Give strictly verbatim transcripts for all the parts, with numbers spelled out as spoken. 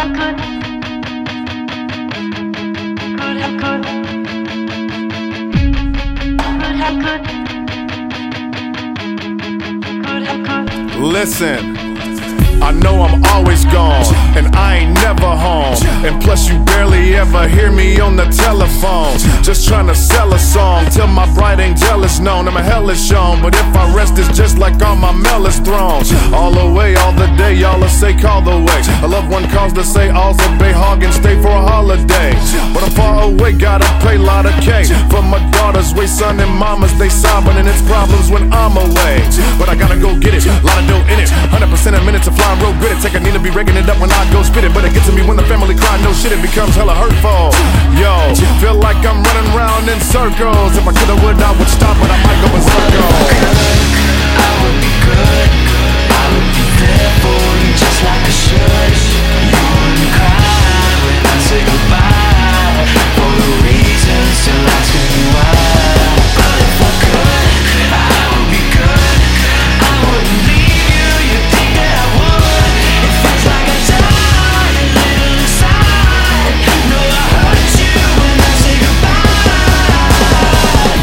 Listen, I know I'm always gone, and I ain't never home. And plus you barely ever hear me on the telephone. Just trying to sell a song till my bride ain't jealous known. And my hell is shown, but if I rest it's just like on my Mellis throne. All the way, all the day, y'all will say call the way. A loved one calls to say all's a bay hog and stay for a holiday. But I'm far away, gotta pay lot of K for my daughter's way, son and mamas, they sobbing and it's problems when I'm away. But I gotta go get it, lot of dough in it, one hundred percent a minute to fly and roll with it. Take a need to be rigging it up when I go spit it, but it gets to me when the family cry, no shit, it becomes hella hurtful. Yo, feel like I'm running round in circles. If I coulda, would, I would stop, but I might go in circles. I would be good, I would be there for you just like I should. You wouldn't cry when I say goodbye, for the reasons till asking you why. But if I could, I would be good, I wouldn't leave you, you'd think that I would. It feels like I died a little inside. No, I hurt you when I say goodbye.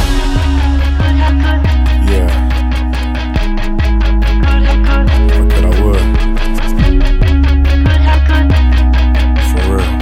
Yeah, fuck it, I would. For real.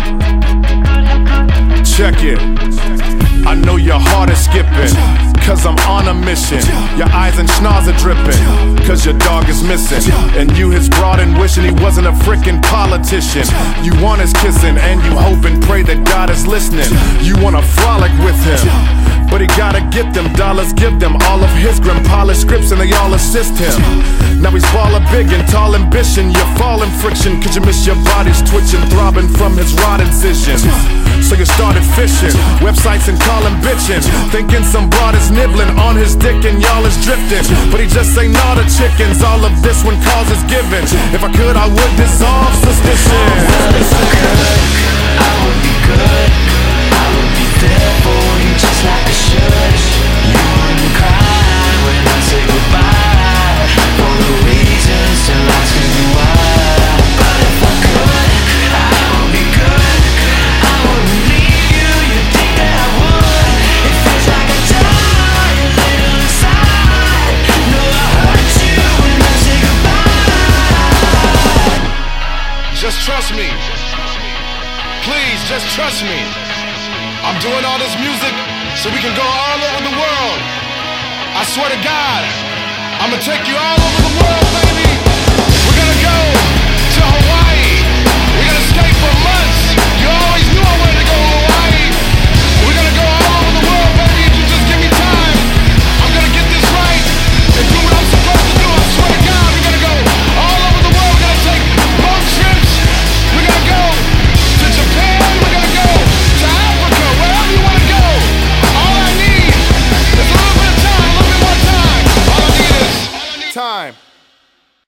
Check it. I know your heart is skipping, cause I'm on a mission. Your eyes and schnoz are dripping, cause your dog is missing. And you his broad and wishing he wasn't a frickin' politician. You want his kissing, and you hope and pray that God is listening. You wanna frolic with him, but he gotta get them dollars, give them all of his grim polished scripts and they all assist him. Now he's baller big and tall ambition. You're falling friction, cause you miss your body's twitching, throbbing from his rod incision. So you started fishing, websites and calling bitchin', thinking some broad is nibbling on his dick and y'all is drifting. But he just ain't all the chickens, all of this when cause is given. If I could, I would dissolve suspicion. If I could, I would be good, I would be there for you just like I should. You wouldn't cry when I say goodbye, for the reasons till asking you why. But if I could, I would be good, I wouldn't leave you, you'd think that I would. It feels like I died a little inside. No, I hurt you when I say goodbye. Just trust me. Please, just trust me. I'm doing all this music so we can go all over the world. I swear to God, I'ma take you all over the world, baby.